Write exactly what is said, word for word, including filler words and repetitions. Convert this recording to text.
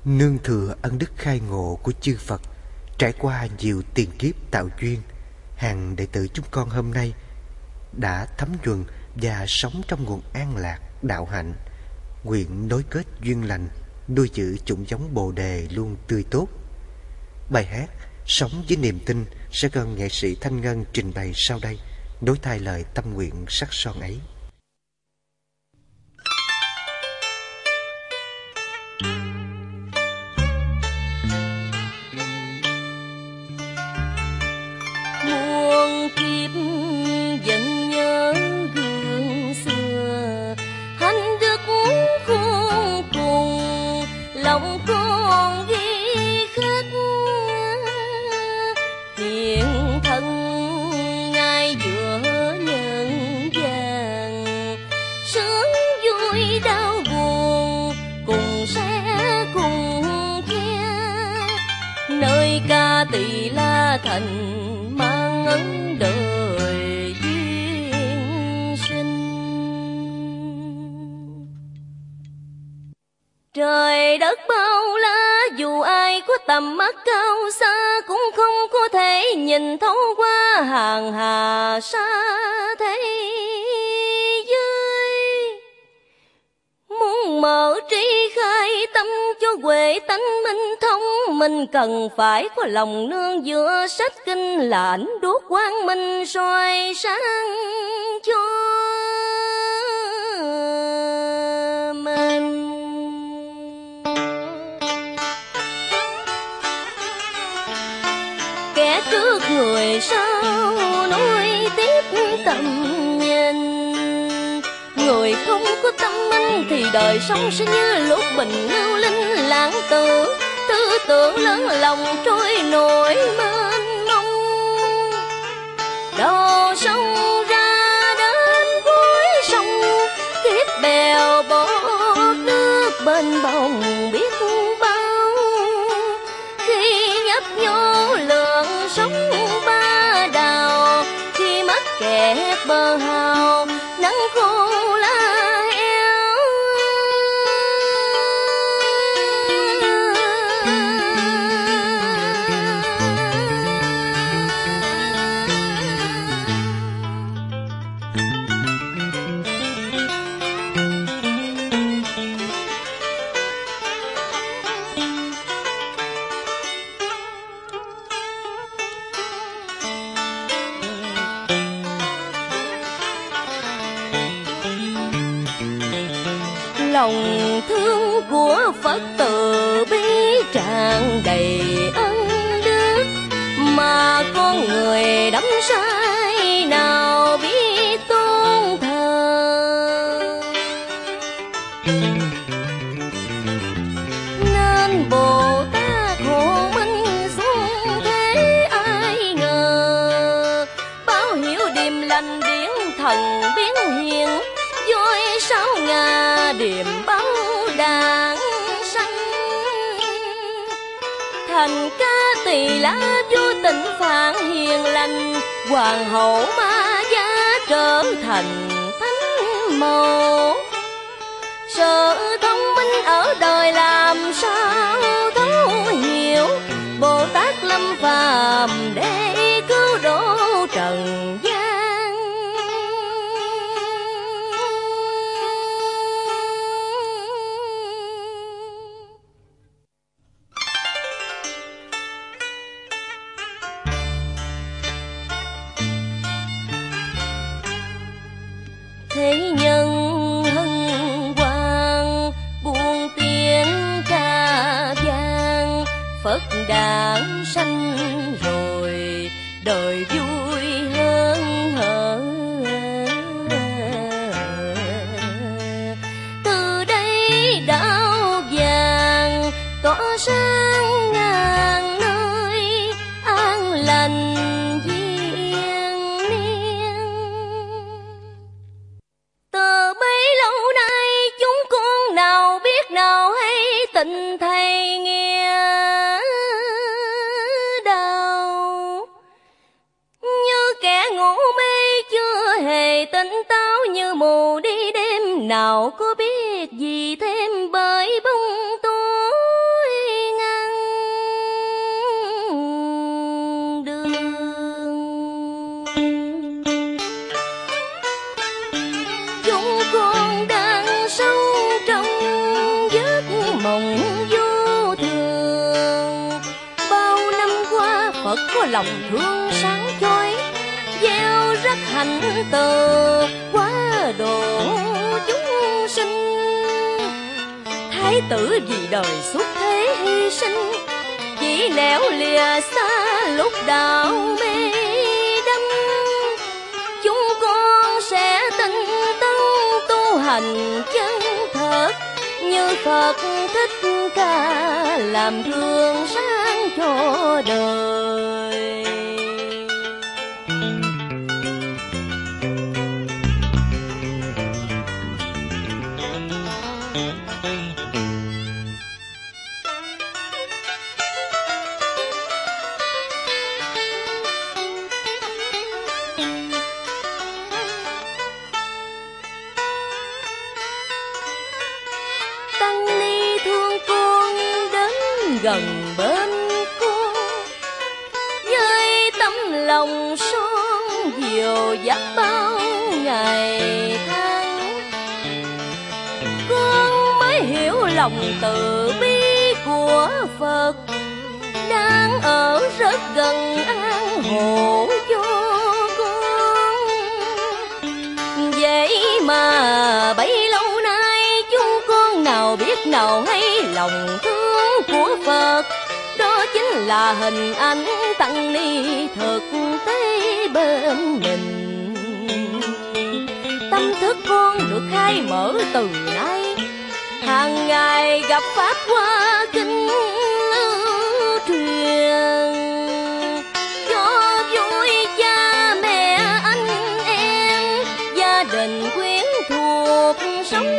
Nương thừa ân đức khai ngộ của chư Phật, trải qua nhiều tiền kiếp tạo duyên, hàng đệ tử chúng con hôm nay đã thấm nhuần và sống trong nguồn an lạc đạo hạnh, nguyện nối kết duyên lành, nuôi giữ chủng giống Bồ đề luôn tươi tốt. Bài hát Sống với niềm tin sẽ do nghệ sĩ Thanh Ngân trình bày sau đây, nối thay lời tâm nguyện sắc son ấy. Muôn kiếp vẫn nhớ gương xưa, hành đức khôn cùng lòng con ghi khắc. Hiện thân ngay giữa nhân gian, sướng vui đau buồn cùng sẽ cùng chia. Nơi ca tỳ la thành mang ấn đời duyên sinh. Trời đất bao la, dù ai có tầm mắt cao xa cũng không có thể nhìn thấu qua hàng hà sa thế giới. Muốn mở trí khai tâm cho huệ tánh minh thông, mình cần phải có lòng nương giữa sách kinh là ánh đuốc quang minh soi sáng cho mình. Kẻ trước người sau nối tiếp tầm nhìn, người không có tâm minh thì đời sống sẽ như lúc bình lưu linh lãng tử, tư tưởng lớn lòng trôi nổi mênh mông. Đầu sông ra đến cuối sông, kiếp bèo bọt nước bên bồng biết bao. Khi nhấp nhô lượng sóng ba đào, khi mắc kẹt bờ hào nắng khô lá eo. Lòng thương của Phật từ bi tràn đầy ân đức, mà con người đắm say nào biết tôn thờ. Nên Bồ Tát hộ minh xuống thế ai ngờ, báo hiệu điềm lành điển thần biến hiền, voi sáu ngà điềm báo đàn sanh. Thành ca tỳ la vô tình phản hiền lành, hoàng hậu ma gia trở thành thánh mẫu. Sự thông minh ở đời làm sao thấu hiểu, Bồ Tát lâm phàm để cứu độ trần gian. Thế nhân hân hoan buông tiếng ca vang, Phật đản sanh rồi đời vui hơn hở. Từ đây đạo vàng tỏa sáng ngàn nơi, an lành tình thầy nghe đau. lòng vô thường. Bao năm qua Phật có lòng thương sáng chói, gieo rắc hạnh từ quá độ chúng sinh. Thái tử vì đời suốt thế hy sinh, chỉ lẻo lìa xa lúc đạo mê đắm. Chúng con sẽ tinh tấn tu hành chân thật, như Phật Thích Ca làm gương sáng cho đời. Gần bên con với tấm lòng son dìu dắt bao ngày tháng, con mới hiểu lòng từ bi của Phật đang ở rất gần an hộ cho con. Vậy mà bấy lâu nay chúng con nào biết nào hay lòng thương của Phật, đó chính là hình ảnh tăng ni thực tế bên mình. Tâm thức con được khai mở từ nay, hàng ngày gặp pháp qua kinh truyền, cho vui cha mẹ anh em, gia đình quyến thuộc sống